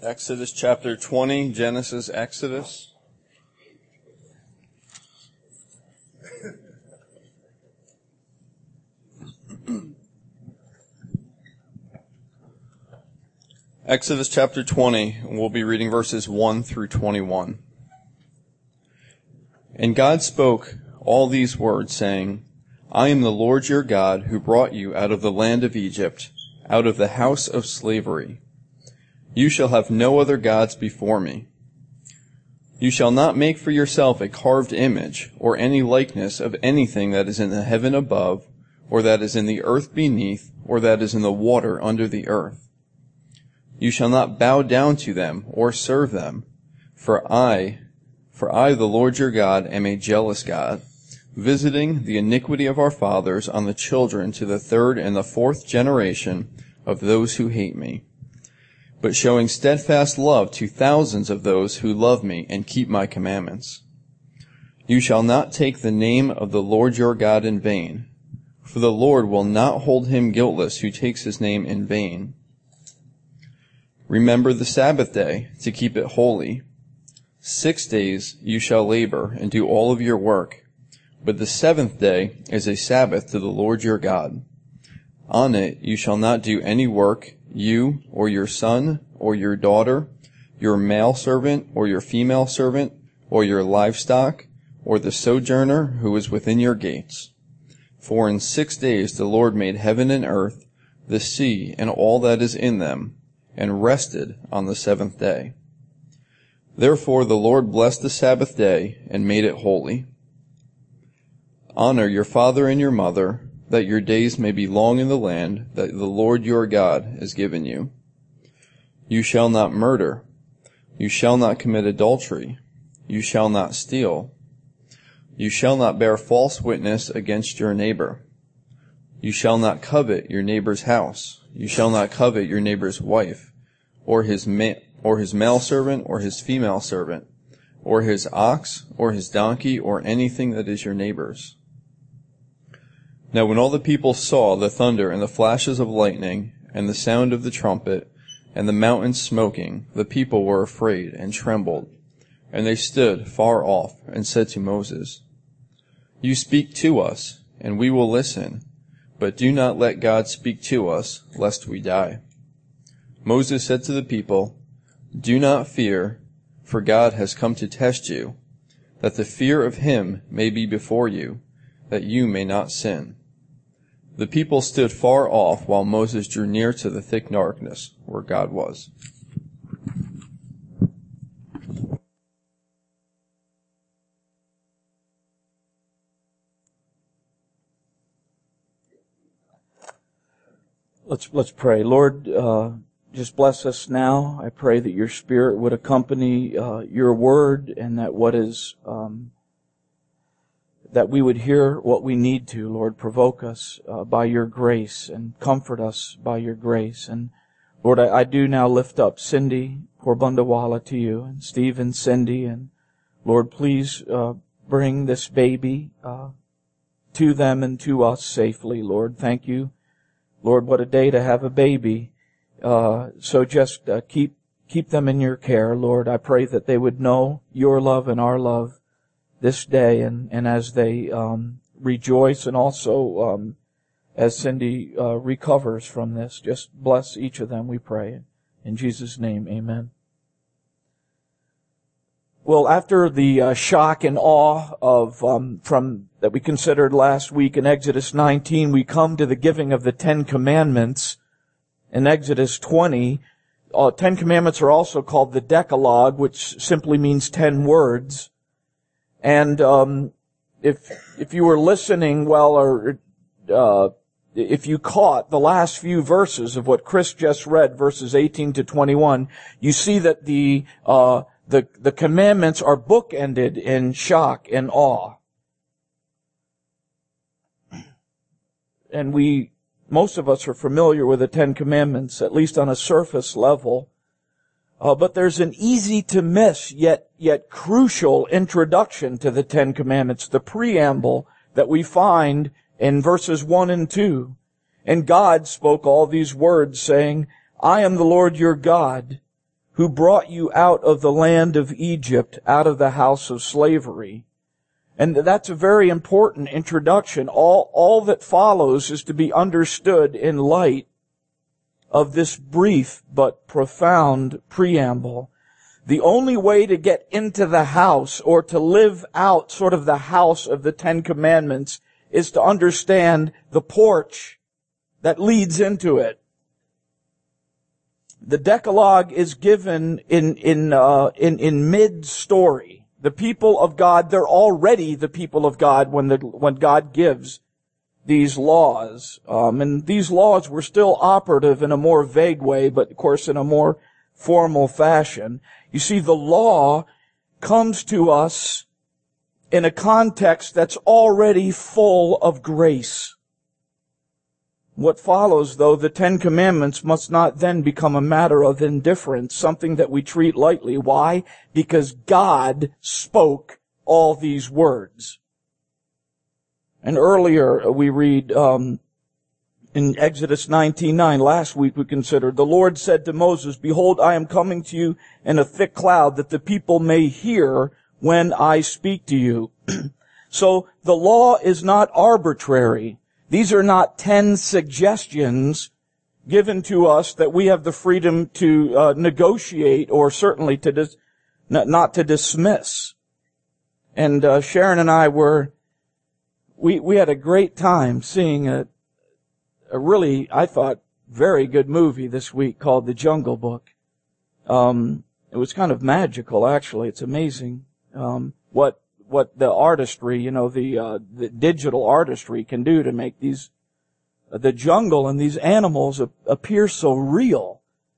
Exodus chapter 20, Genesis, Exodus. Exodus chapter 20, we'll be reading verses 1 through 21. And God spoke all these words, saying, I am the Lord your God, who brought you out of the land of Egypt, out of the house of slavery. You shall have no other gods before me. You shall not make for yourself a carved image, or any likeness of anything that is in the heaven above, or that is in the earth beneath, or that is in the water under the earth. You shall not bow down to them, or serve them. For I, the Lord your God, am a jealous God, visiting the iniquity of our fathers on the children to the third and the fourth generation of those who hate me, but showing steadfast love to thousands of those who love me and keep my commandments. You shall not take the name of the Lord your God in vain, for the Lord will not hold him guiltless who takes his name in vain. Remember the Sabbath day to keep it holy. 6 days you shall labor and do all of your work, but the seventh day is a Sabbath to the Lord your God. On it you shall not do any work, you or your son or your daughter, your male servant or your female servant, or your livestock, or the sojourner who is within your gates. For in 6 days the Lord made heaven and earth, the sea, and all that is in them, and rested on the seventh day. Therefore the Lord blessed the Sabbath day and made it holy. Honor your father and your mother, that your days may be long in the land that the Lord your God has given you. You shall not murder. You shall not commit adultery. You shall not steal. You shall not bear false witness against your neighbor. You shall not covet your neighbor's house. You shall not covet your neighbor's wife, or his male servant, or his female servant, or his ox, or his donkey, or anything that is your neighbor's. Now when all the people saw the thunder and the flashes of lightning, and the sound of the trumpet, and the mountain smoking, the people were afraid and trembled. And they stood far off, and said to Moses, You speak to us, and we will listen, but do not let God speak to us, lest we die. Moses said to the people, Do not fear, for God has come to test you, that the fear of him may be before you, that you may not sin. The people stood far off while Moses drew near to the thick darkness where God was. Let's pray. Lord, just bless us now. I pray that your Spirit would accompany your word, and that that we would hear what we need to. Lord, provoke us by your grace and comfort us by your grace. And Lord, I do now lift up Cindy Porbundawala to you, and Steve and Cindy, and Lord, please bring this baby to them and to us safely. Lord, thank you. Lord, what a day to have a baby. So just keep them in your care, Lord. I pray that they would know your love and our love this day, and as they rejoice, and also as Cindy recovers from this, just bless each of them, we pray. In Jesus' name, amen. Well, after the shock and awe of from that we considered last week in Exodus 19, we come to the giving of the 10 Commandments in Exodus 20. 10 Commandments are also called the Decalogue, which simply means 10 words. And if you were listening well, or if you caught the last few verses of what Chris just read, verses 18 to 21, you see that the commandments are bookended in shock and awe. And most of us are familiar with the 10 Commandments, at least on a surface level. But there's an easy to miss yet crucial introduction to the 10 Commandments, the preamble that we find in verses 1 and 2. And God spoke all these words, saying, I am the Lord your God, who brought you out of the land of Egypt, out of the house of slavery. And that's a very important introduction. All that follows is to be understood in light of this brief but profound preamble. The only way to get into the house or to live out sort of the house of the Ten Commandments is to understand the porch that leads into it. The Decalogue is given in mid-story. The people of God, they're already the people of God when God gives these laws. And these laws were still operative in a more vague way, but of course in a more formal fashion. You see, the law comes to us in a context that's already full of grace. What follows, though, the Ten Commandments must not then become a matter of indifference, something that we treat lightly. Why? Because God spoke all these words. And earlier we read in Exodus 19:9, last week we considered, the Lord said to Moses, behold, I am coming to you in a thick cloud, that the people may hear when I speak to you. So the law is not arbitrary. These are not 10 suggestions given to us that we have the freedom to negotiate or certainly to not to dismiss. And Sharon and I we had a great time seeing a really, I thought, very good movie this week called The Jungle Book. It was kind of magical, actually. It's amazing what the artistry, the digital artistry can do to make the jungle and these animals appear so real.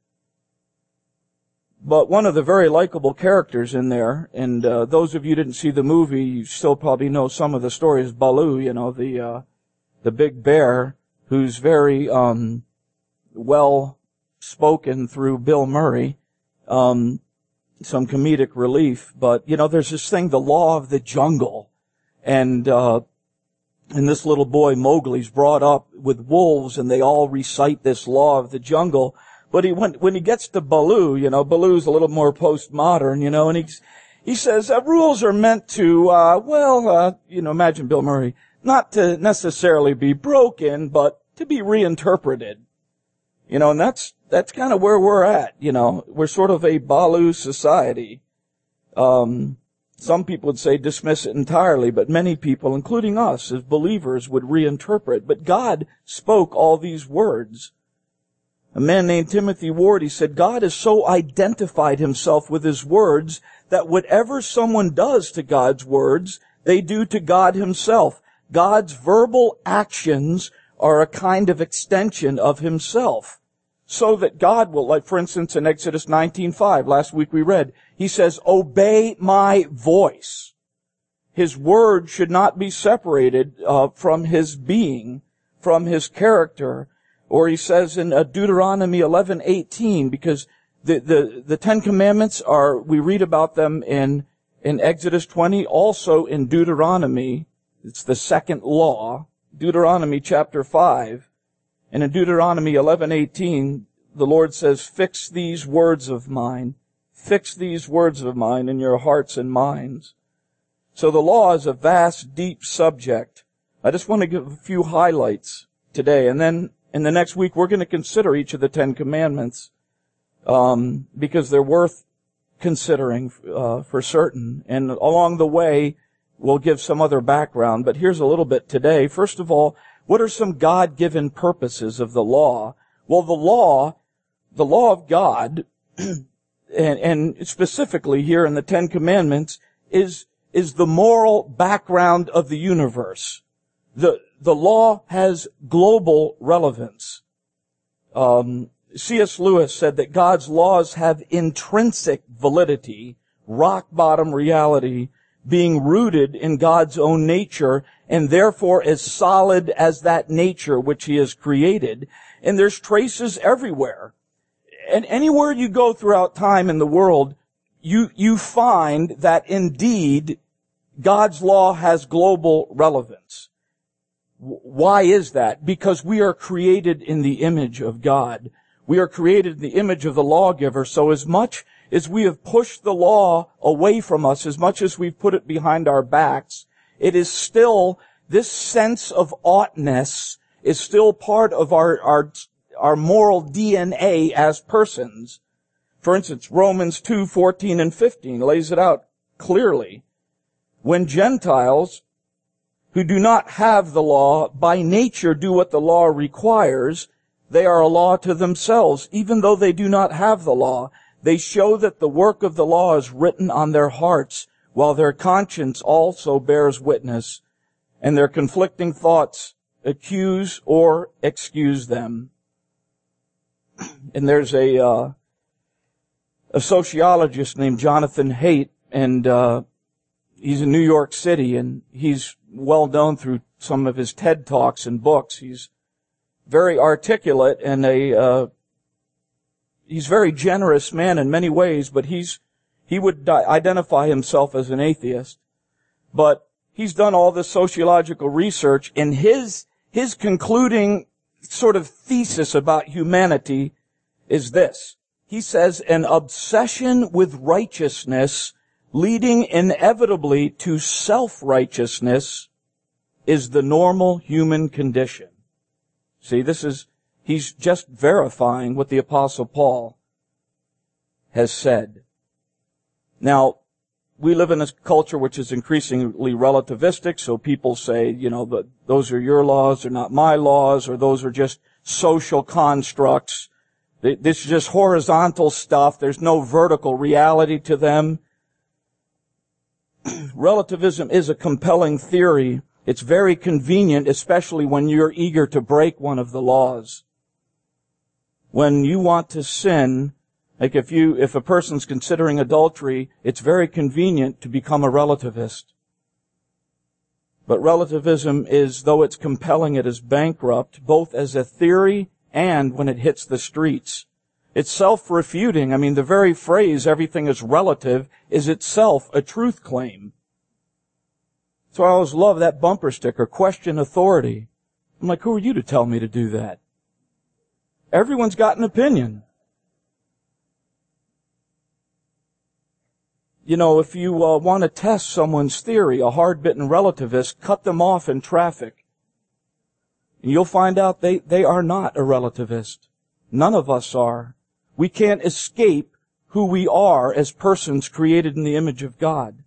But one of the very likable characters in there, and those of you who didn't see the movie, you still probably know some of the stories. Baloo, the big bear, who's very well spoken through Bill Murray. Some comedic relief, but there's this thing, the law of the jungle, and this little boy Mowgli's brought up with wolves, and they all recite this law of the jungle. But when he gets to Baloo, Baloo's a little more postmodern, and he says rules are meant to, imagine Bill Murray, not to necessarily be broken, but to be reinterpreted. And that's kind of where we're at, We're sort of a Baloo society. Some people would say dismiss it entirely, but many people, including us as believers, would reinterpret. But God spoke all these words. A man named Timothy Ward, he said, God has so identified himself with his words that whatever someone does to God's words, they do to God himself. God's verbal actions are a kind of extension of himself. So that God will, like for instance in Exodus 19:5, last week we read, he says, obey my voice. His word should not be separated from his being, from his character. Or he says in Deuteronomy 11:18, because the Ten Commandments we read about them in Exodus 20, also in Deuteronomy. It's the second law, Deuteronomy chapter 5. And in Deuteronomy 11:18, the Lord says, fix these words of mine in your hearts and minds. So the law is a vast, deep subject. I just want to give a few highlights today. And then in the next week, we're going to consider each of the 10 Commandments, because they're worth considering for certain. And along the way, we'll give some other background. But here's a little bit today. First of all, what are some God-given purposes of the law? Well, the law of God, and specifically here in the Ten Commandments, is the moral background of the universe. The law has global relevance. C.S. Lewis said that God's laws have intrinsic validity, rock-bottom reality, being rooted in God's own nature, and therefore as solid as that nature which He has created. And there's traces everywhere. And anywhere you go throughout time in the world, you find that indeed God's law has global relevance. Why is that? Because we are created in the image of God. We are created in the image of the lawgiver, so as much is we have pushed the law away from us as much as we've put it behind our backs. It is still, this sense of oughtness is still part of our moral DNA as persons. For instance, Romans 2:14 and 15 lays it out clearly. When Gentiles who do not have the law by nature do what the law requires, they are a law to themselves. Even though they do not have the law, they show that the work of the law is written on their hearts, while their conscience also bears witness, and their conflicting thoughts accuse or excuse them. And there's a sociologist named Jonathan Haidt, and he's in New York City, and he's well known through some of his TED Talks and books. He's very articulate and he's a very generous man in many ways, but he would identify himself as an atheist. But he's done all this sociological research, and his concluding sort of thesis about humanity is this. He says, an obsession with righteousness leading inevitably to self-righteousness is the normal human condition. See, he's just verifying what the Apostle Paul has said. Now, we live in a culture which is increasingly relativistic, so people say, those are your laws, they're not my laws, or those are just social constructs. This is just horizontal stuff. There's no vertical reality to them. Relativism is a compelling theory. It's very convenient, especially when you're eager to break one of the laws. When you want to sin, like if a person's considering adultery, it's very convenient to become a relativist. But relativism is, though it's compelling, it is bankrupt, both as a theory and when it hits the streets. It's self-refuting. I mean, the very phrase, everything is relative, is itself a truth claim. So I always love that bumper sticker, question authority. I'm like, who are you to tell me to do that? Everyone's got an opinion. If you want to test someone's theory, a hard-bitten relativist, cut them off in traffic. And you'll find out they are not a relativist. None of us are. We can't escape who we are as persons created in the image of God.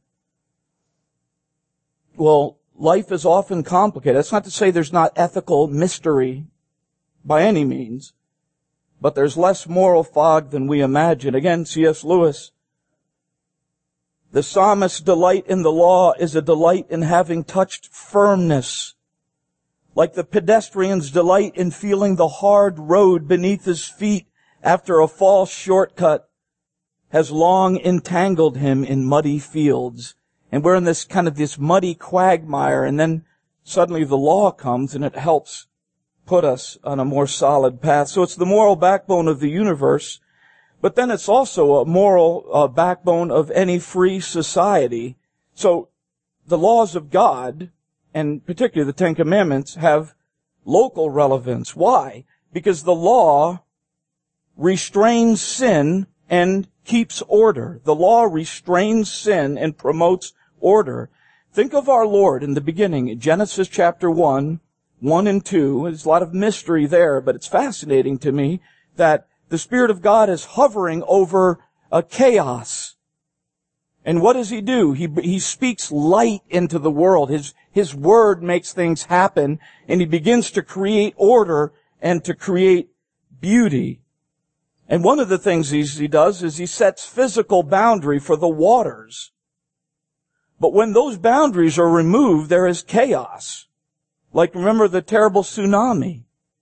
Well, life is often complicated. That's not to say there's not ethical mystery by any means, but there's less moral fog than we imagine. Again, C.S. Lewis, the psalmist's delight in the law is a delight in having touched firmness, like the pedestrian's delight in feeling the hard road beneath his feet after a false shortcut has long entangled him in muddy fields. And we're in this muddy quagmire, and then suddenly the law comes and it helps put us on a more solid path. So it's the moral backbone of the universe, but then it's also a moral backbone of any free society. So the laws of God, and particularly the Ten Commandments, have local relevance. Why? Because the law restrains sin and keeps order. The law restrains sin and promotes order. Think of our Lord in the beginning, Genesis chapter 1 and 2. There's a lot of mystery there, but it's fascinating to me that the Spirit of God is hovering over a chaos. And what does He do? He speaks light into the world. His word makes things happen, and He begins to create order and to create beauty. And one of the things He does is He sets physical boundary for the waters. But when those boundaries are removed, there is chaos. Like, remember the terrible tsunami?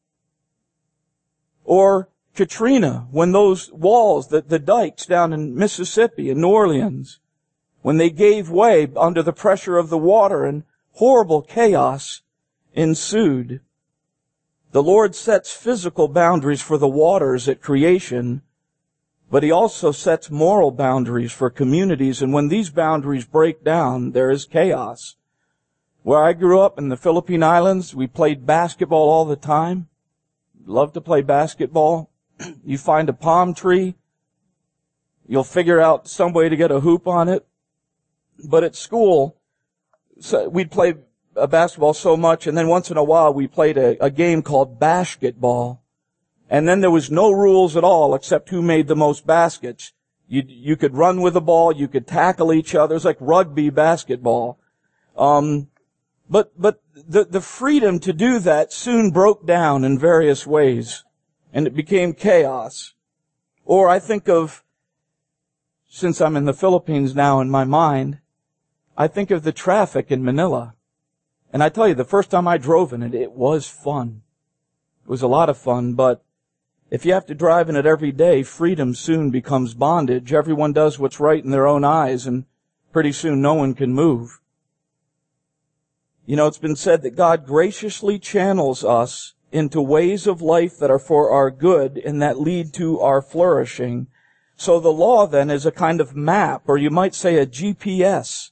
Or Katrina, when those walls, the dikes down in Mississippi and New Orleans, when they gave way under the pressure of the water and horrible chaos ensued. The Lord sets physical boundaries for the waters at creation, but He also sets moral boundaries for communities, and when these boundaries break down, there is chaos. Where I grew up in the Philippine Islands, we played basketball all the time. Loved to play basketball. You find a palm tree, You'll figure out some way to get a hoop on it. But at school, so we'd play basketball so much, and then once in a while we played a game called basketball. And then there was no rules at all except who made the most baskets. You could run with the ball, you could tackle each other. It was like rugby basketball. But the freedom to do that soon broke down in various ways, and it became chaos. Or I think of, since I'm in the Philippines now in my mind, I think of the traffic in Manila. And I tell you, the first time I drove in it, it was fun. It was a lot of fun, but if you have to drive in it every day, freedom soon becomes bondage. Everyone does what's right in their own eyes, and pretty soon no one can move. You know, it's been said that God graciously channels us into ways of life that are for our good and that lead to our flourishing. So the law then is a kind of map, or you might say a GPS.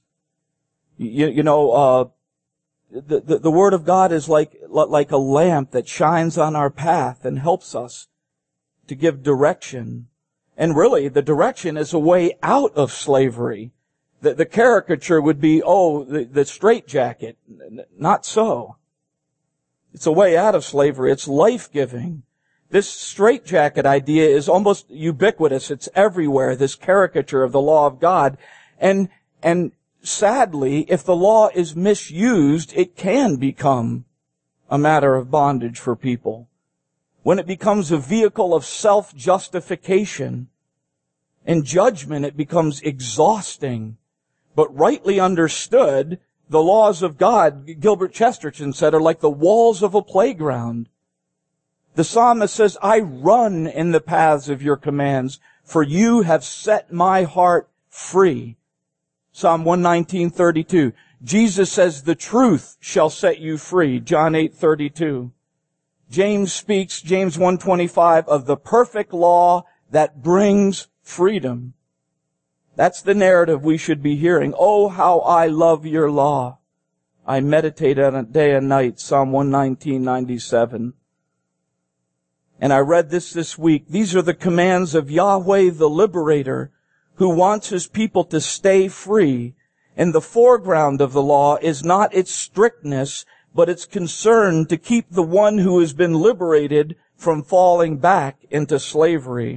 The Word of God is like a lamp that shines on our path and helps us to give direction. And really, the direction is a way out of slavery. The caricature would be, the straitjacket. Not so. It's a way out of slavery. It's life-giving. This straitjacket idea is almost ubiquitous. It's everywhere, this caricature of the law of God. And sadly, if the law is misused, it can become a matter of bondage for people. When it becomes a vehicle of self-justification and judgment, it becomes exhausting. But rightly understood, the laws of God, Gilbert Chesterton said, are like the walls of a playground. The psalmist says, I run in the paths of your commands, for you have set my heart free. Psalm 119:32. Jesus says, the truth shall set you free. John 8:32. James speaks, James 1:25, of the perfect law that brings freedom. That's the narrative we should be hearing. Oh, how I love your law. I meditate on it day and night. Psalm 119:97. And I read this week. These are the commands of Yahweh the Liberator, who wants his people to stay free. And the foreground of the law is not its strictness, but its concern to keep the one who has been liberated from falling back into slavery.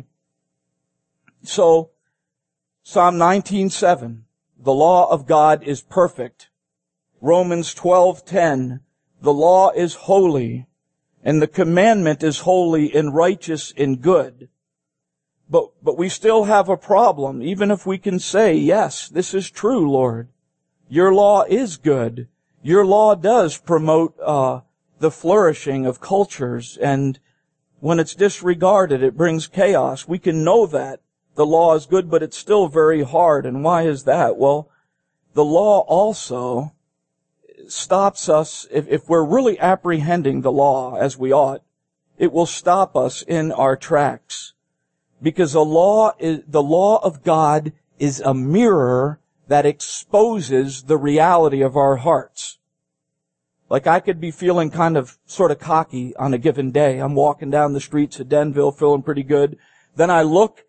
So, Psalm 19:7, the law of God is perfect. Romans 12:10, the law is holy, and the commandment is holy and righteous and good. But we still have a problem, even if we can say, yes, this is true, Lord. Your law is good. Your law does promote the flourishing of cultures, and when it's disregarded, it brings chaos. We can know that the law is good, but it's still very hard. And why is that? Well, the law also stops us, if we're really apprehending the law as we ought, it will stop us in our tracks. Because the law of God is a mirror that exposes the reality of our hearts. Like I could be feeling kind of sort of cocky on a given day. I'm walking down the streets of Denville feeling pretty good. Then I look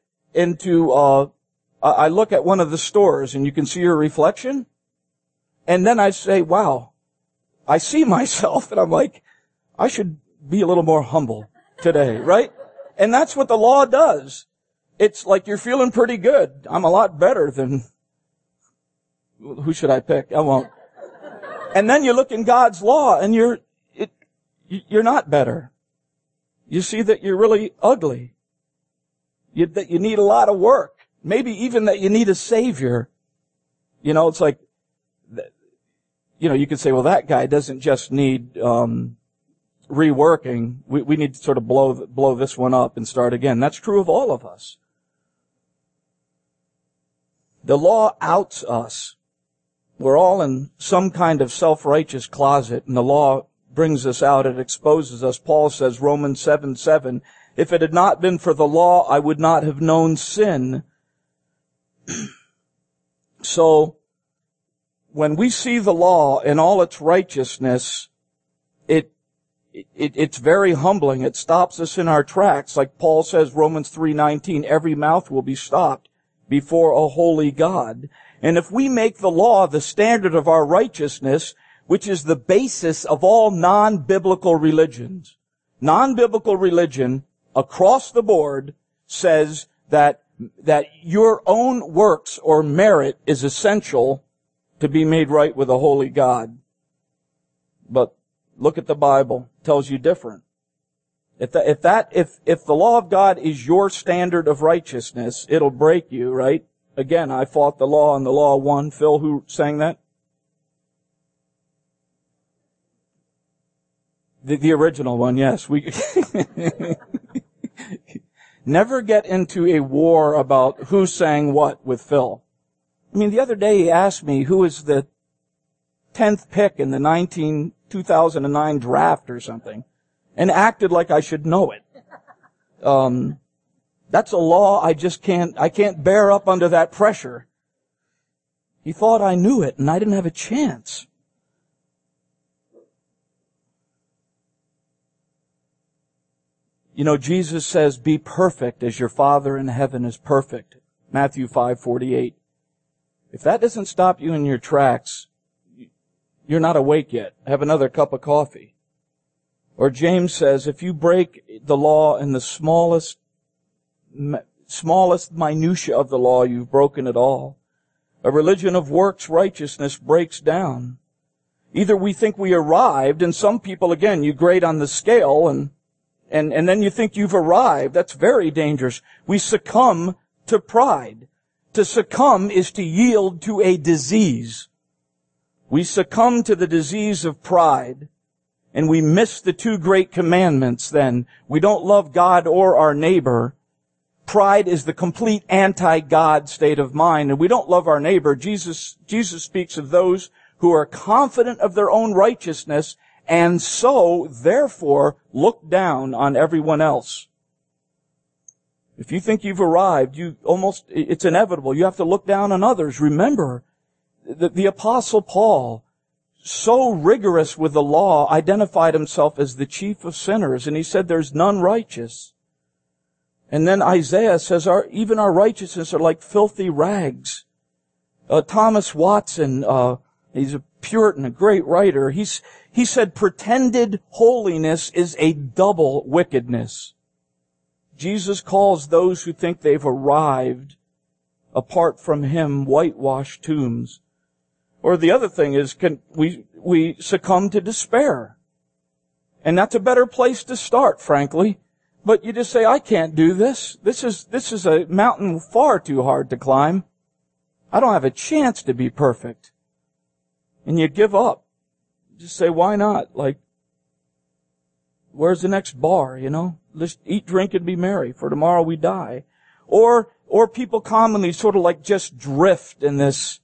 I look at one of the stores and you can see your reflection. And then I say, wow, I see myself and I'm like, I should be a little more humble today, right? And that's what the law does. It's like you're feeling pretty good. I'm a lot better than, who should I pick? I won't. And then you look in God's law and you're not better. You see that you're really ugly. That you need a lot of work. Maybe even that you need a savior. You know, it's like, you could say, well, that guy doesn't just need, reworking. We need to sort of blow this one up and start again. That's true of all of us. The law outs us. We're all in some kind of self-righteous closet, and the law brings us out. It exposes us. Paul says, Romans 7:7, if it had not been for the law, I would not have known sin. So, when we see the law in all its righteousness, it's very humbling. It stops us in our tracks. Like Paul says, Romans 3:19, every mouth will be stopped before a holy God. And if we make the law the standard of our righteousness, which is the basis of all non-biblical religions, non-biblical religion across the board says that your own works or merit is essential to be made right with a holy God. But look at the Bible. It tells you different. If the law of God is your standard of righteousness, it'll break you, right? Again, I fought the law and the law won. Phil, who sang that? The original one, yes. We never get into a war about who sang what with Phil. I mean, the other day he asked me who was the 10th pick in the 2009 draft or something, and acted like I should know it. That's a law I can't bear up under that pressure. He thought I knew it, and I didn't have a chance. You know, Jesus says, be perfect as your Father in heaven is perfect. Matthew 5:48. If that doesn't stop you in your tracks, you're not awake yet. Have another cup of coffee. Or James says, if you break the law in the smallest minutia of the law, you've broken it all. A religion of works righteousness breaks down. Either we think we arrived, and some people, again, you grade on the scale, and then you think you've arrived. That's very dangerous. We succumb to pride. To succumb is to yield to a disease. We succumb to the disease of pride, and we miss the two great commandments then. We don't love God or our neighbor. Pride is the complete anti-God state of mind, and we don't love our neighbor. Jesus speaks of those who are confident of their own righteousness and so, therefore, look down on everyone else. If you think you've arrived, it's inevitable. You have to look down on others. Remember, the Apostle Paul, so rigorous with the law, identified himself as the chief of sinners, and he said there's none righteous. And then Isaiah says even our righteousness are like filthy rags. Thomas Watson, he's a Puritan, a great writer, he said pretended holiness is a double wickedness. Jesus calls those who think they've arrived apart from Him whitewashed tombs. Or the other thing is, we succumb to despair. And that's a better place to start, frankly. But you just say, I can't do this. This is a mountain far too hard to climb. I don't have a chance to be perfect. And you give up. Just say, why not? Like, where's the next bar, you know? Let's eat, drink, and be merry, for tomorrow we die. Or people commonly sort of like just drift in this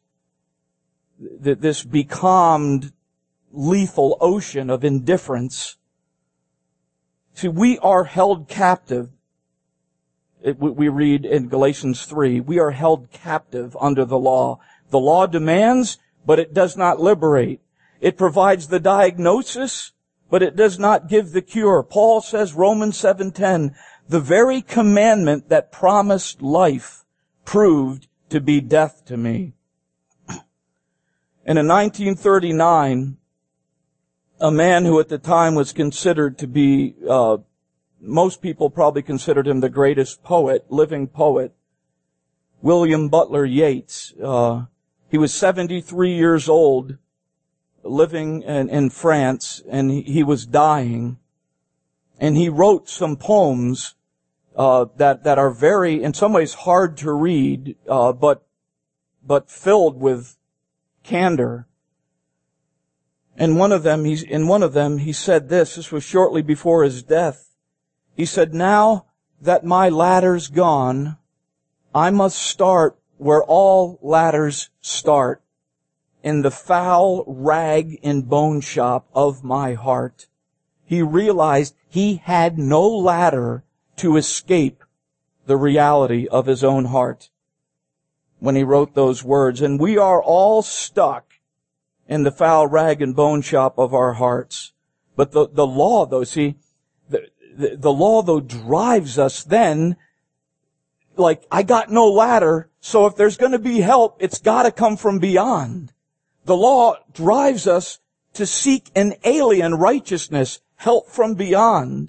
becalmed, lethal ocean of indifference. See, we are held captive. We read in Galatians 3, we are held captive under the law. The law demands, but it does not liberate. It provides the diagnosis, but it does not give the cure. Paul says, Romans 7:10, the very commandment that promised life proved to be death to me. And in 1939, a man who at the time was considered to be, most people probably considered him the greatest poet, living poet, William Butler Yeats. He was 73 years old, living in France, and he was dying. And he wrote some poems that are very, in some ways, hard to read, but filled with candor. And in one of them he said this was shortly before his death. He said, now that my ladder's gone, I must start where all ladders start, in the foul rag and bone shop of my heart. He realized he had no ladder to escape the reality of his own heart when he wrote those words. And we are all stuck in the foul rag and bone shop of our hearts. But the law, though, see, the law, though, drives us then like, I got no ladder, so if there's going to be help, it's got to come from beyond. The law drives us to seek an alien righteousness, help from beyond.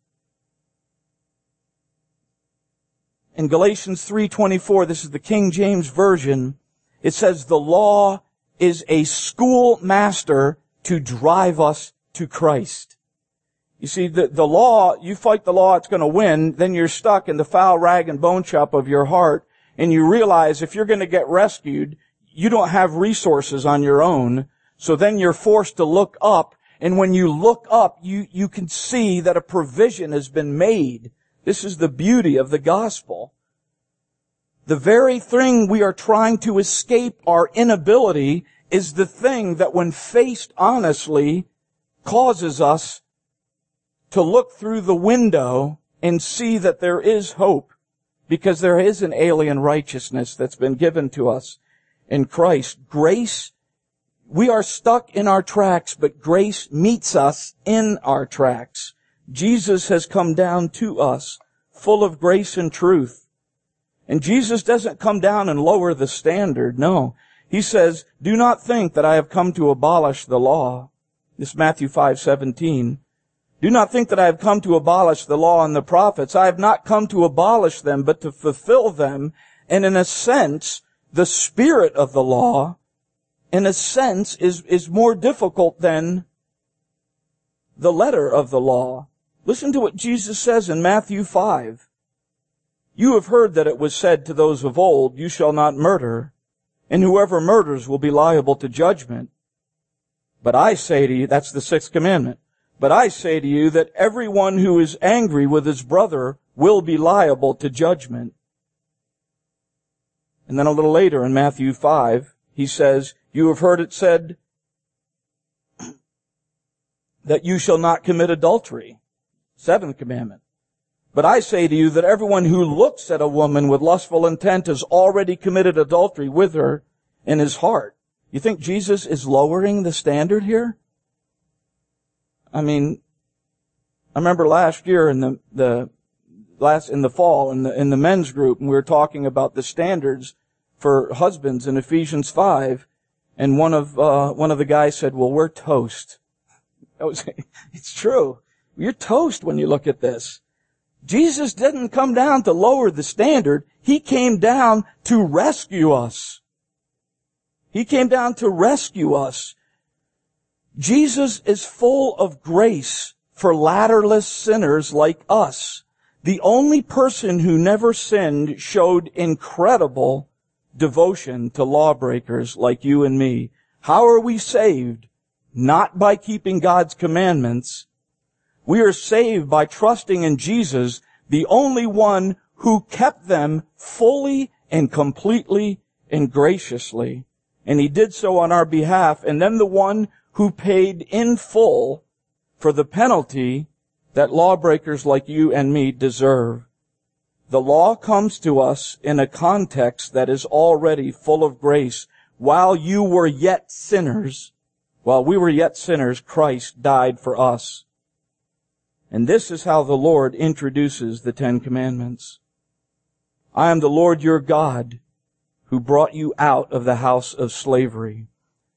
In Galatians 3:24, this is the King James Version, it says the law is a schoolmaster to drive us to Christ. You see, the law, you fight the law, it's going to win, then you're stuck in the foul rag and bone shop of your heart, and you realize if you're going to get rescued, you don't have resources on your own, so then you're forced to look up, and when you look up, you can see that a provision has been made. This is the beauty of the gospel. The very thing we are trying to escape, our inability, is the thing that when faced honestly causes us to look through the window and see that there is hope, because there is an alien righteousness that's been given to us in Christ. Grace, we are stuck in our tracks, but grace meets us in our tracks. Jesus has come down to us, full of grace and truth. And Jesus doesn't come down and lower the standard. No. He says, do not think that I have come to abolish the law. This is Matthew 5:17. Do not think that I have come to abolish the law and the prophets. I have not come to abolish them, but to fulfill them. And in a sense, the spirit of the law, in a sense, is more difficult than the letter of the law. Listen to what Jesus says in Matthew 5. You have heard that it was said to those of old, you shall not murder, and whoever murders will be liable to judgment. But I say to you, that's the sixth commandment, but I say to you that everyone who is angry with his brother will be liable to judgment. And then a little later in Matthew 5, he says, you have heard it said that you shall not commit adultery. Seventh commandment. But I say to you that everyone who looks at a woman with lustful intent has already committed adultery with her in his heart. You think Jesus is lowering the standard here? I mean, I remember last year in the fall in the men's group, and we were talking about the standards for husbands in Ephesians 5, and one of the guys said, "Well, we're toast." It's true. You're toast when you look at this. Jesus didn't come down to lower the standard. He came down to rescue us. He came down to rescue us. Jesus is full of grace for ladderless sinners like us. The only person who never sinned showed incredible devotion to lawbreakers like you and me. How are we saved? Not by keeping God's commandments. We are saved by trusting in Jesus, the only one who kept them fully and completely and graciously. And He did so on our behalf. And then the one who paid in full for the penalty that lawbreakers like you and me deserve. The law comes to us in a context that is already full of grace. While we were yet sinners, Christ died for us. And this is how the Lord introduces the Ten Commandments. I am the Lord your God who brought you out of the house of slavery.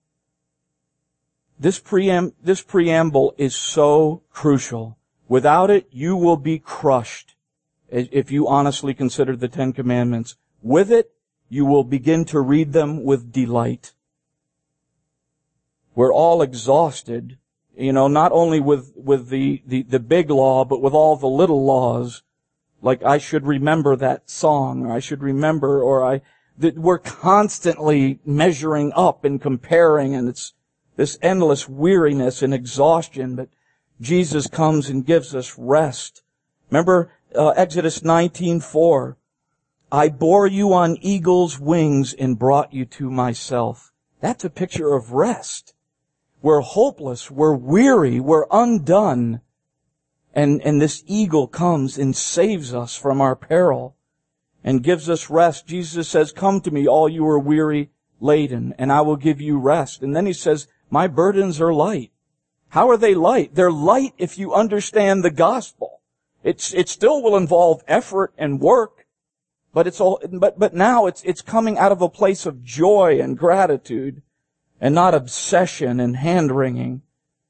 This preamble is so crucial. Without it, you will be crushed if you honestly consider the Ten Commandments. With it, you will begin to read them with delight. We're all exhausted, not only with the big law, but with all the little laws. Like I should remember that song, or I should remember, that we're constantly measuring up and comparing, and it's this endless weariness and exhaustion. But Jesus comes and gives us rest. Remember Exodus 19:4. I bore you on eagle's wings and brought you to myself. That's a picture of rest. We're hopeless, we're weary, we're undone. And this eagle comes and saves us from our peril and gives us rest. Jesus says, come to me, all you are weary, laden, and I will give you rest. And then He says, my burdens are light. How are they light? They're light if you understand the gospel. It still will involve effort and work, But now it's coming out of a place of joy and gratitude and not obsession and hand-wringing.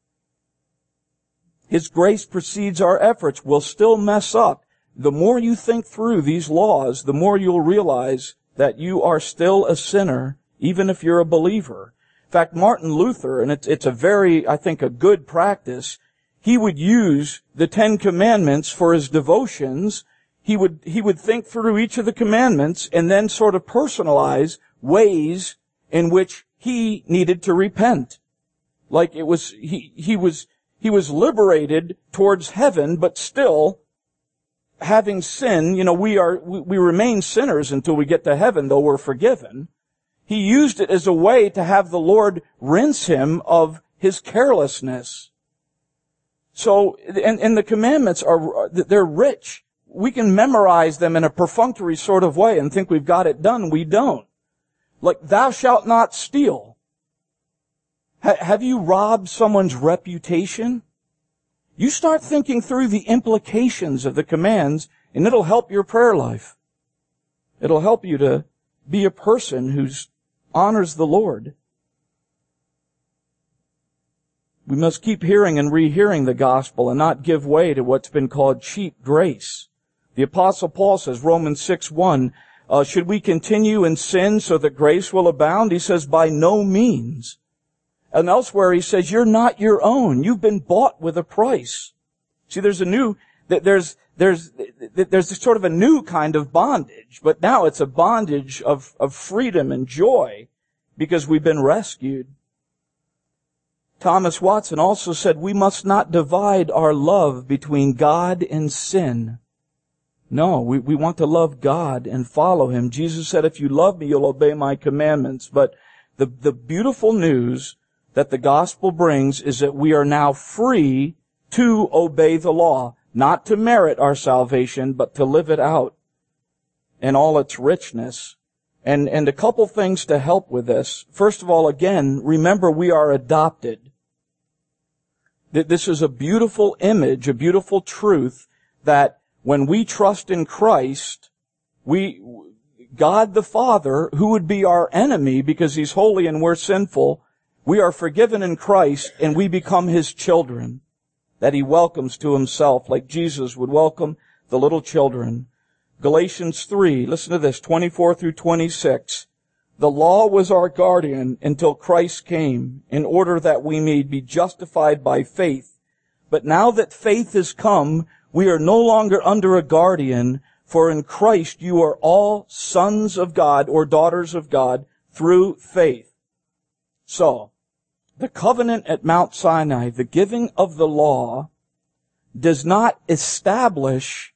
His grace precedes our efforts. We'll still mess up. The more you think through these laws, the more you'll realize that you are still a sinner, even if you're a believer. In fact, Martin Luther, and it's a very, I think, a good practice, he would use the 10 Commandments for his devotions. He would think through each of the commandments and then sort of personalize ways in which he needed to repent. Like it was, he was liberated towards heaven, but still having sin, we remain sinners until we get to heaven, though we're forgiven. He used it as a way to have the Lord rinse him of his carelessness. So, and the commandments they're rich. We can memorize them in a perfunctory sort of way and think we've got it done. We don't. Like, thou shalt not steal. Have you robbed someone's reputation? You start thinking through the implications of the commands, and it'll help your prayer life. It'll help you to be a person who honors the Lord. We must keep hearing and rehearing the gospel and not give way to what's been called cheap grace. The Apostle Paul says, Romans 6:1, should we continue in sin so that grace will abound? He says, by no means. And elsewhere he says, you're not your own. You've been bought with a price. See, there's sort of a new kind of bondage, but now it's a bondage of freedom and joy because we've been rescued. Thomas Watson also said, we must not divide our love between God and sin. No, we want to love God and follow Him. Jesus said, if you love me, you'll obey my commandments. But the beautiful news that the gospel brings is that we are now free to obey the law, not to merit our salvation, but to live it out in all its richness. And a couple things to help with this. First of all, again, remember we are adopted. This is a beautiful image, a beautiful truth that when we trust in Christ, God the Father, who would be our enemy because He's holy and we're sinful, we are forgiven in Christ and we become His children that He welcomes to Himself like Jesus would welcome the little children. Galatians 3, listen to this, 24 through 26. The law was our guardian until Christ came in order that we may be justified by faith. But now that faith has come, we are no longer under a guardian, for in Christ you are all sons of God or daughters of God through faith. So, the covenant at Mount Sinai, the giving of the law, does not establish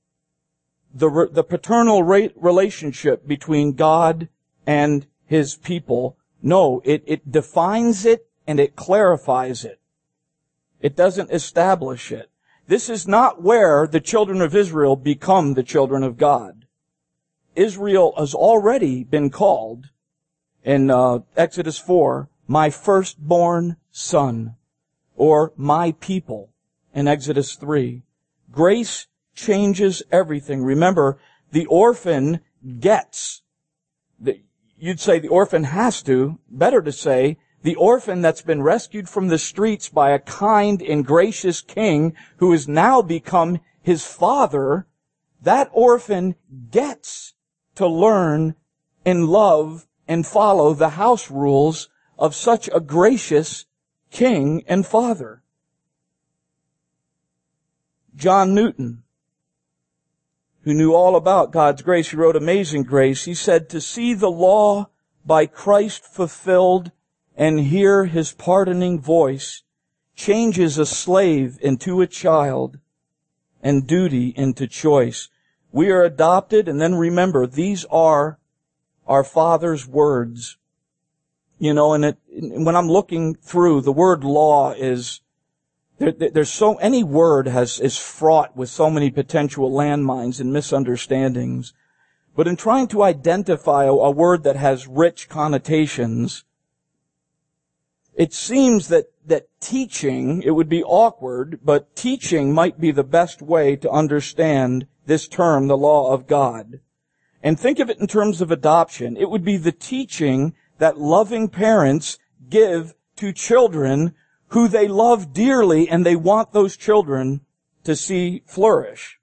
the paternal relationship between God and His people. No, it defines it and it clarifies it. It doesn't establish it. This is not where the children of Israel become the children of God. Israel has already been called in Exodus 4, my firstborn son, or my people in Exodus 3. Grace changes everything. Remember, the orphan gets. You'd say the orphan has to. Better to say, the orphan that's been rescued from the streets by a kind and gracious king who has now become his father, that orphan gets to learn and love and follow the house rules of such a gracious king and father. John Newton, who knew all about God's grace, he wrote Amazing Grace. He said, to see the law by Christ fulfilled and hear His pardoning voice changes a slave into a child and duty into choice. We are adopted, and then remember, these are our Father's words. And when I'm looking through, the word law is, any word is fraught with so many potential landmines and misunderstandings. But in trying to identify a word that has rich connotations, it seems that teaching, it would be awkward, but teaching might be the best way to understand this term, the law of God. And think of it in terms of adoption. It would be the teaching that loving parents give to children who they love dearly and they want those children to see flourish.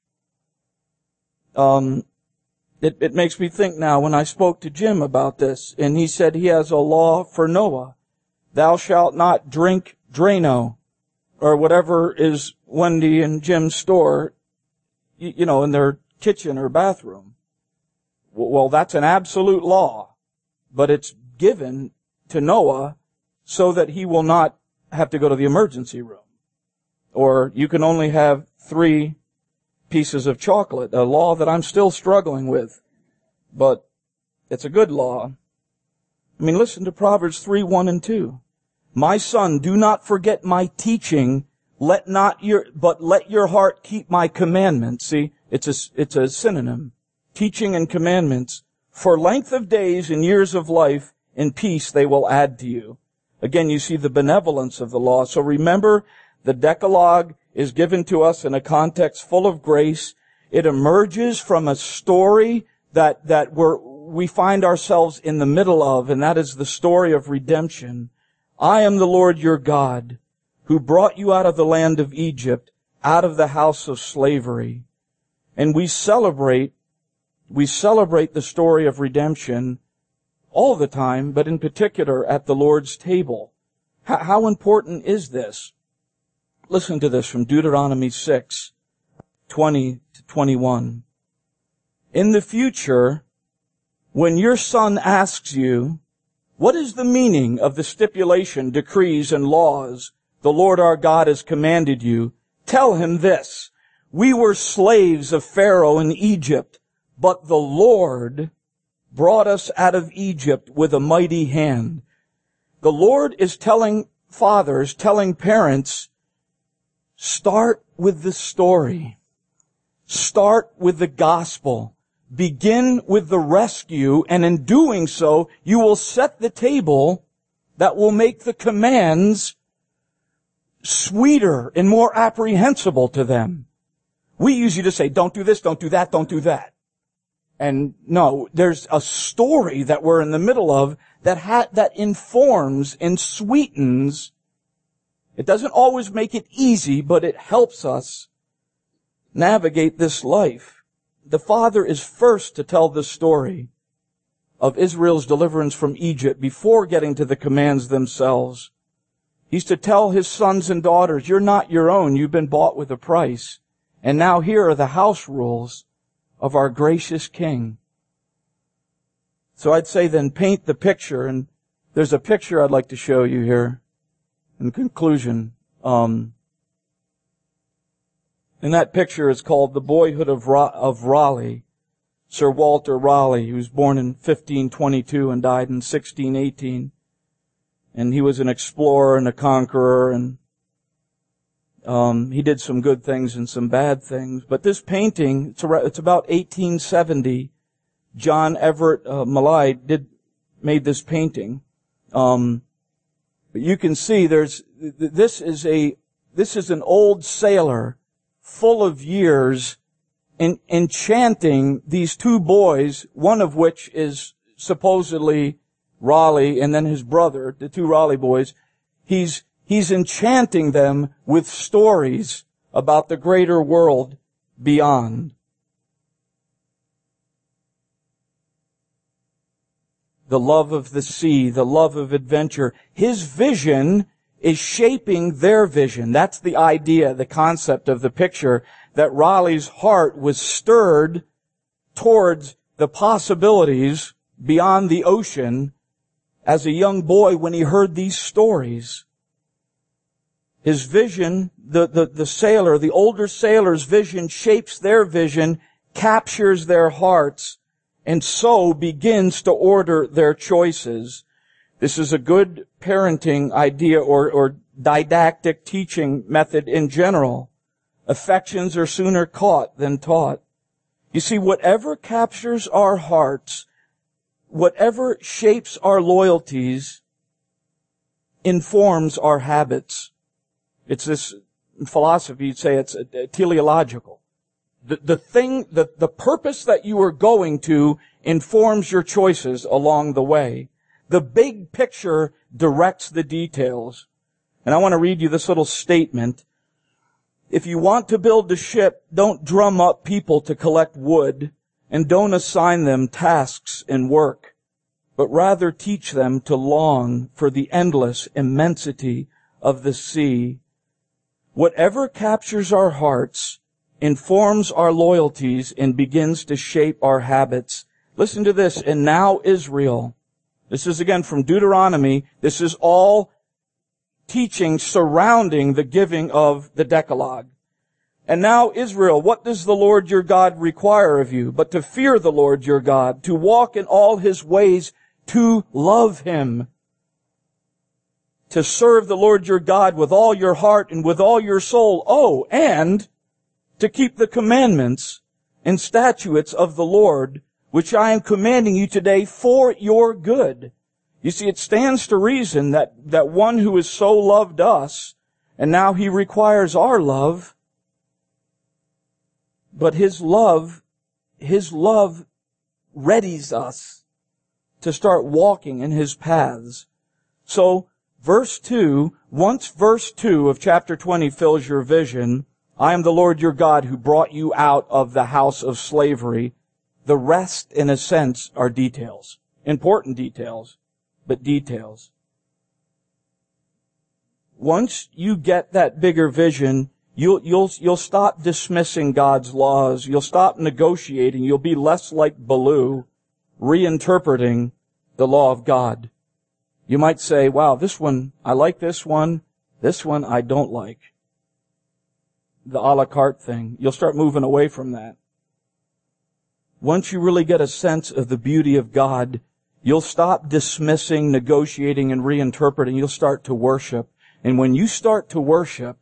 It makes me think now when I spoke to Jim about this, and he said he has a law for Noah. Thou shalt not drink Drano, or whatever is Wendy and Jim's store, in their kitchen or bathroom. Well, that's an absolute law, but it's given to Noah so that he will not have to go to the emergency room. Or you can only have 3 pieces of chocolate, a law that I'm still struggling with, but it's a good law. I mean, listen to Proverbs 3:1 and 2. My son, do not forget my teaching, but let your heart keep my commandments. See, it's a synonym. Teaching and commandments. For length of days and years of life and peace they will add to you. Again, you see the benevolence of the law. So remember, the Decalogue is given to us in a context full of grace. It emerges from a story that we find ourselves in the middle of, and that is the story of redemption. I am the Lord your God, who brought you out of the land of Egypt, out of the house of slavery. And we celebrate the story of redemption all the time, but in particular at the Lord's table. How important is this? Listen to this from Deuteronomy 6:20 to 21. In the future, when your son asks you, what is the meaning of the stipulation, decrees, and laws the Lord our God has commanded you? Tell him this: we were slaves of Pharaoh in Egypt, but the Lord brought us out of Egypt with a mighty hand. The Lord is telling fathers, telling parents, start with the story. Start with the gospel. Begin with the rescue, and in doing so, you will set the table that will make the commands sweeter and more apprehensible to them. We usually just say, don't do this, don't do that, don't do that. And no, there's a story that we're in the middle of that informs and sweetens. It doesn't always make it easy, but it helps us navigate this life. The Father is first to tell the story of Israel's deliverance from Egypt before getting to the commands themselves. He's to tell his sons and daughters, you're not your own, you've been bought with a price. And now here are the house rules of our gracious King. So I'd say then paint the picture, and there's a picture I'd like to show you here in conclusion. And that picture is called The Boyhood of Raleigh. Sir Walter Raleigh, who was born in 1522 and died in 1618. And he was an explorer and a conqueror, and he did some good things and some bad things. But this painting, it's about 1870. John Everett Millais made this painting. But you can see this is an old sailor full of years enchanting these 2 boys, one of which is supposedly Raleigh, and then his brother, the 2 Raleigh boys. He's enchanting them with stories about the greater world beyond. The love of the sea, the love of adventure. His vision is shaping their vision. That's the idea, the concept of the picture, that Raleigh's heart was stirred towards the possibilities beyond the ocean as a young boy when he heard these stories. His vision, the sailor, the older sailor's vision shapes their vision, captures their hearts, and so begins to order their choices. This is a good parenting idea or didactic teaching method in general. Affections are sooner caught than taught. You see, whatever captures our hearts, whatever shapes our loyalties, informs our habits. It's this, in philosophy, you'd say it's teleological. The purpose that you are going to informs your choices along the way. The big picture directs the details. And I want to read you this little statement. If you want to build a ship, don't drum up people to collect wood, and don't assign them tasks and work, but rather teach them to long for the endless immensity of the sea. Whatever captures our hearts, informs our loyalties, and begins to shape our habits. Listen to this. And now Israel. This is again from Deuteronomy. This is all teaching surrounding the giving of the Decalogue. And now Israel, what does the Lord your God require of you? But to fear the Lord your God, to walk in all His ways, to love Him, to serve the Lord your God with all your heart and with all your soul. Oh, and to keep the commandments and statutes of the Lord, which I am commanding you today for your good. You see, it stands to reason that one who has so loved us, and now He requires our love, but His love readies us to start walking in His paths. So, verse 2, once verse 2 of chapter 20 fills your vision, I am the Lord your God who brought you out of the house of slavery. The rest, in a sense, are details. Important details, but details. Once you get that bigger vision, you'll stop dismissing God's laws. You'll stop negotiating. You'll be less like Baloo, reinterpreting the law of God. You might say, wow, this one, I like this one I don't like. The a la carte thing. You'll start moving away from that. Once you really get a sense of the beauty of God, you'll stop dismissing, negotiating, and reinterpreting. You'll start to worship. And when you start to worship,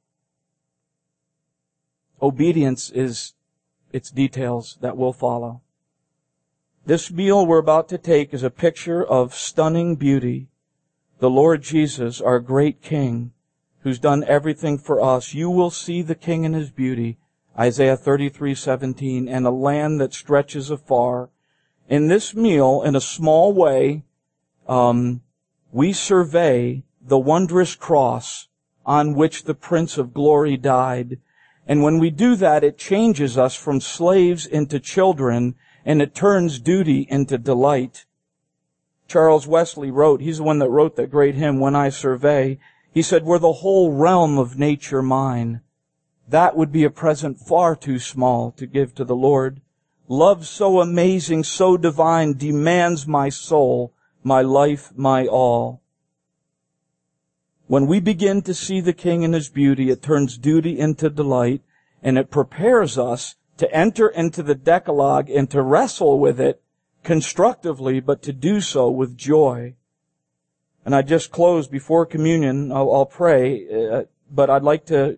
obedience is its details that will follow. This meal we're about to take is a picture of stunning beauty. The Lord Jesus, our great King, who's done everything for us. You will see the King in His beauty. Isaiah 33:17, and a land that stretches afar. In this meal, in a small way, we survey the wondrous cross on which the Prince of Glory died. And when we do that, it changes us from slaves into children, and it turns duty into delight. Charles Wesley wrote, he's the one that wrote that great hymn, When I Survey. He said, were the whole realm of nature mine, that would be a present far too small to give to the Lord. Love so amazing, so divine, demands my soul, my life, my all. When we begin to see the King in His beauty, it turns duty into delight, and it prepares us to enter into the Decalogue and to wrestle with it constructively, but to do so with joy. And I just close before communion. I'll pray, but I'd like to...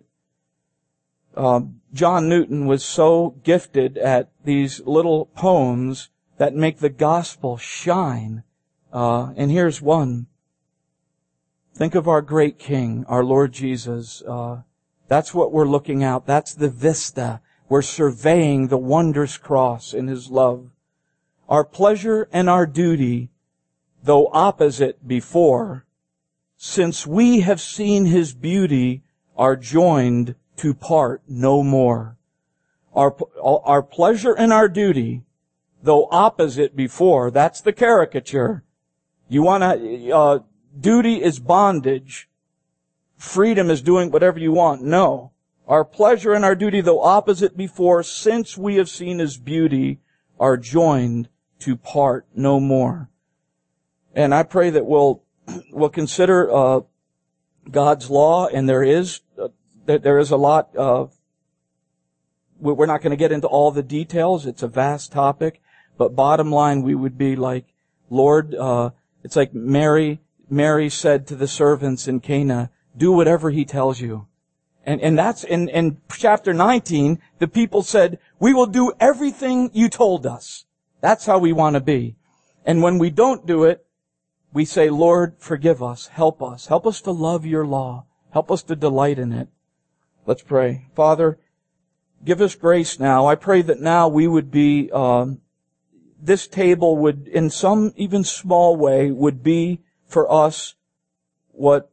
John Newton was so gifted at these little poems that make the gospel shine. And here's one. Think of our great King, our Lord Jesus. That's what we're looking at. That's the vista. We're surveying the wondrous cross in His love. Our pleasure and our duty, though opposite before, since we have seen His beauty, are joined to part no more. Our pleasure and our duty, though opposite before, that's the caricature. You wanna, duty is bondage. Freedom is doing whatever you want. No. Our pleasure and our duty, though opposite before, since we have seen His beauty, are joined to part no more. And I pray that we'll consider God's law, and there is a lot of, we're not going to get into all the details. It's a vast topic. But bottom line, we would be like, Lord, it's like Mary said to the servants in Cana, do whatever He tells you. And that's in chapter 19, the people said, we will do everything you told us. That's how we want to be. And when we don't do it, we say, Lord, forgive us. Help us. Help us to love your law. Help us to delight in it. Let's pray. Father, give us grace now. I pray that now we would be, this table would, in some even small way, would be for us what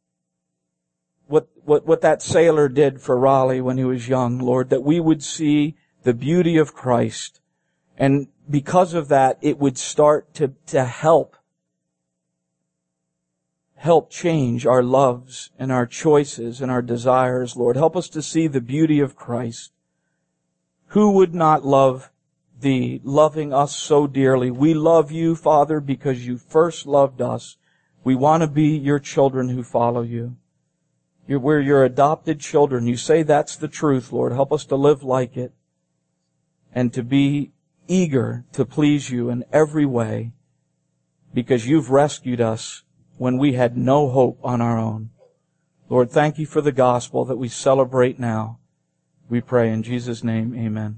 that sailor did for Raleigh when he was young, Lord, that we would see the beauty of Christ. And because of that, it would start to help change our loves and our choices and our desires, Lord. Help us to see the beauty of Christ. Who would not love Thee, loving us so dearly? We love You, Father, because You first loved us. We want to be Your children who follow You. We're Your adopted children. You say that's the truth, Lord. Help us to live like it and to be eager to please You in every way, because You've rescued us when we had no hope on our own. Lord, thank You for the gospel that we celebrate now. We pray in Jesus' name, amen.